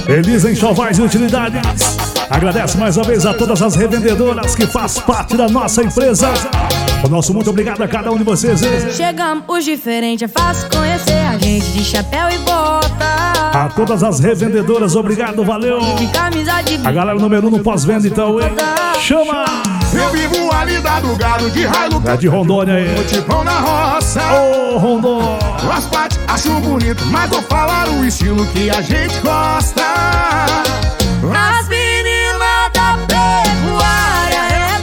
Elisa Enxovais e Utilidades. Agradece mais uma vez a todas as revendedoras que fazem parte da nossa empresa. O nosso muito obrigado a cada um de vocês, hein? Chegamos os diferentes, é fácil conhecer a gente de chapéu e bota. A todas as revendedoras, obrigado, valeu. De camisa de A galera número 1 no pós-venda, então, hein? Chama! Eu vivo ali do gado de Hilux. É de Rondônia aí. Tipão na roça. Ô, Rondônia! As partes acho bonito, mas vou falar o estilo que a gente gosta. As meninas da pecuária é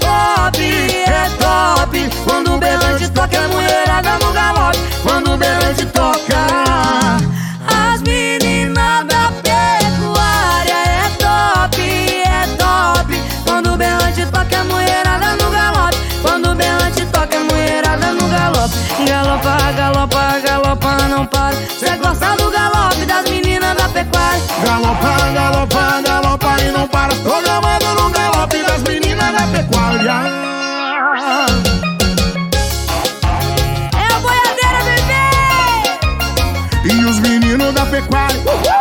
top. Quando o berrante toca, a mulherada no galope. Quando o berrante toca. As meninas da pecuária é top. Quando o berrante toca, a mulherada no galope. Quando o berrante toca, a mulherada no galope. Galopa, não para. Cê gosta do galope das meninas da pecuária. Galopa e não para. Tô gravando no galope das meninas da pecuária. É a boiadeira, bebê! E os meninos da pecuária.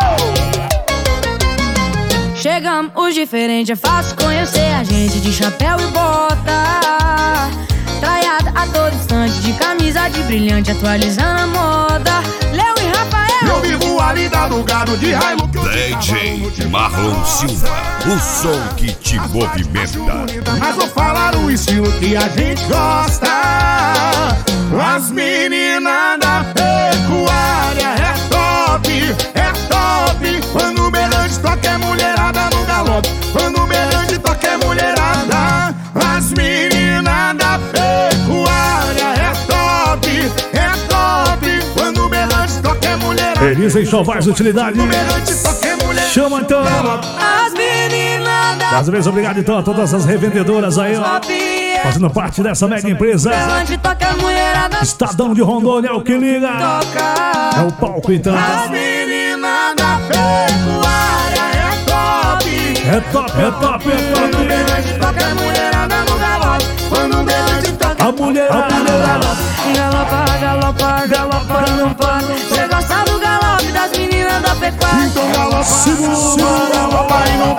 Chegamos os diferentes, é fácil conhecer a gente de chapéu e bota. Traiada a todo instante, de camisa de brilhante, atualizando a moda. Léo e Rafael. Eu vivo ali do gado de Hilux. DJ Marlon Silva, o som que te movimenta. Mas vou falar o estilo que a gente gosta. As meninas da pecuária é top. Quando o berrante toca é mulherada no galope. Quando o berrante toca é mulherada. As meninas da pecuária é top. Quando o berrante toca é mulherada. Elisa Enxovais Utilidades. Quando o berrante toca é mulherada. Chama então. As meninas da Mais uma vez, obrigado então a todas as revendedoras aí, ó, fazendo parte dessa mega empresa. berrante toca, a mulherada Estadão de Rondônia, é o que liga. toca. É o palco então. As meninas da pecuária É top. Quando o berrante toca a mulherada no galope. Quando o berrante toca A mulherada. Galopa, não para. Cê gosta do galope das meninas da pecuária. então galopa. Segura. Galopa e não